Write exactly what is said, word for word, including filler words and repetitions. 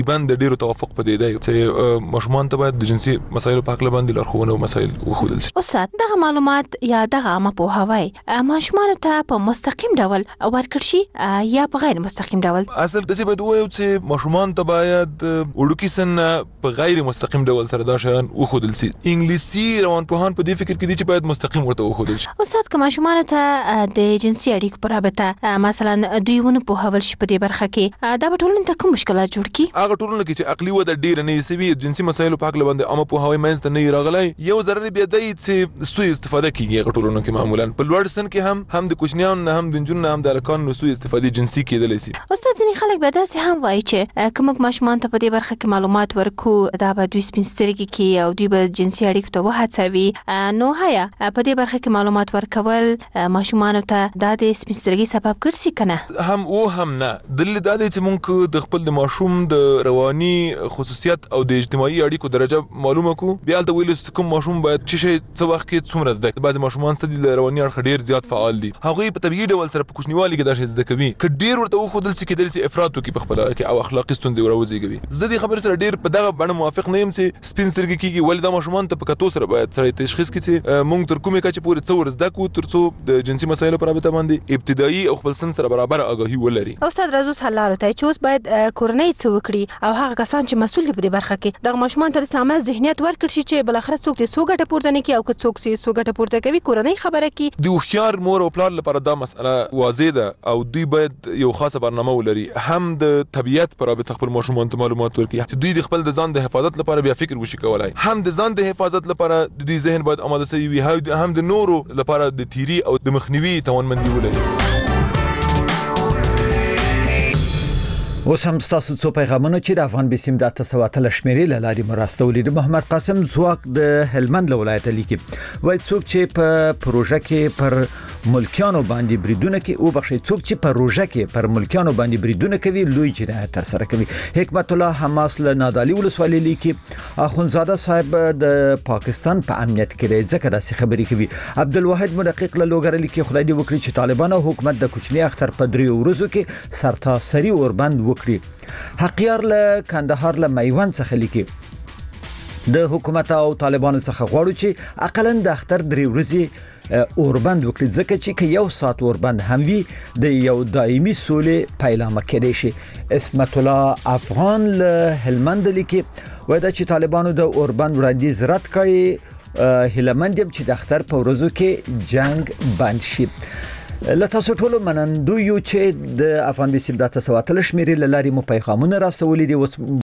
باندې ډیرو توافق پدې دی چې ماشومان ته باید د جنسي مسایلو په اړه باندې لارښوونه او مسایل وښودل شي. استاد دغه معلومات یا دغه عامه پوهاوی ماشومان ته په مستقیم ډول ورکړل شي یا په غیر مستقیم ډول؟ اصل د څه باید وایو چې ماشومان ته باید وړوکي سن په غیر مستقیم ډول سره دا شیان وښودل شي. انګلیسي روانپوهان په دې فکر کې دي چې باید مستقیم ورته وښودل شي. استاد که ماشومان ته د جنسي اړیکو په رابطه مثلا دوی ونه پوهول شي په دې برخه کې، دا به ټولنې ته کوم مشکلات جوړ کړي؟ هغه ټولنه کې چې عقلي وده ډیره نه وي، جنسي مسایلو په اړه باندې عامه پوهاوی منځ ته نه راغلی، یو ضرر بیا دی چې سوء استفاده کیږي. هغه ټولنه کې معمولا په لوړ سن کې هم هم د کوچنیانو نه هم د نجونو نه هم د هلکانو سوء استفادې جنسي کېدلی شي. استاد ځینې خلک بیا داسې هم وایي چې که موږ ماشومان ته په دې برخه کې معلومات ورکړو دا به دوی سپین سترګي کړي او دوی به جنسي اړیکو ته وهڅوي. نو هیا په دې برخه کې معلومات ورکول ماشومانو ته دا د سپین سترګي سبب ګرځي که نه؟ هم او هم نه. دلیل دا دی چې موږ د خپل د ماشوم د رواني خصوصیت او د اجتماعي اړیکو درجه معلومه کو، بیا هلته ویلو چې کوم ماشوم باید څه شی څه وخت کې څومره زده کړي. بعضې ماشومان سته دي د رواني اړخه ډېر زیات فعال دي، هغوی په طبیعي ډول سره په کوچنیوالي کې دا شی زده کوي. که ډېر ورته وښودل شي کېدلی شي افراط وکړي په خپله کې او اخلاقي ستونزې وروزېږوي. زه دې خبرې سره ډېر په دغه بڼه موافق نه یم چې سپین سترګې کېږي، ولې دا ماشومان ته په کتو سره باید سړی تشخیص کړي چې موږ تر کومې کچې پورې څه ور زده کړو تر څو د جنسي مسایلو په رابطه باندې ابتدایي او خپل سن سره برابر آګاهي ولري. استاد راځو سلام ته چې اوس باید کورنۍ څه وکړي او هغه کسان چې مسؤل دي په دې برخه کې دغه ماشومان ته د سمه ذهنیت ورکړي شي چې بل اخر څوک دې سو ګټه پورته نه کوي او که څوک سي سو ګټه پورته کوي کورنۍ خبره کوي. د هوښیار مور او پلار لپاره دا مسأله واضح ده او دوی باید یو خاصه برنامه ولري، هم د طبیعت په رابطه خپل ماشومان ته معلومات ورکړي چې دوی د خپل د ځان د حفاظت لپاره بیا فکر وشي کولای، هم د ځان د حفاظت لپاره د دوی ذهن باید آماده شوی وي، هم د نورو لپاره د تیری او د مخنیوي توانمندي ولري. اوس هم ستاسو څو پیغامونه چې د افغان بسیم د اته سوه اتلس شمیرې له لارې مو راستولي دي. محمد قاسم ځواک د هلمند له ولایته لیکي، وایي څوک چې په پروژه کې پر ملکیانو باندې بریدونه کوي او بخښي څوک چې په پروژه کې پر ملکیانو باندې بریدونه کوي لوی جنایت ترسره کوي. حکمت الله حماس له نادعلي ولسوالۍ لیکي، اخونزاده صاحب د پاکستان په امنیت کې دی ځکه داسې خبرې کوي. عبدالواحد مدقق له لوګر لیکي، خدای دې وکړي چې طالبان او حکومت د کوچني اختر په دریو ورځو کې سرتاسري اوربند وکړي. حقیار له کندهار له میوند څخه لیکي، د حکومت او طالبانو څخه غواړو چې اقلا د اختر درې ورځې اوربند وکړي ځکه چې که یو ساعت اوربند هم وي د یو دایمي سولې پیلامه کېدای شي. اسمت الله افغان له هلمند لیکي، وایي دا چې طالبانو د اوربند وړاندیز رد کړي، هیلهمند یم چې د اختر په ورځو کې جنگ بند شي. له تاسو ټولو منندو یو چې د افغان بسیم د اته سوه اتلس شمیرې له لارې مو پیغامونه راستولي دي. اوس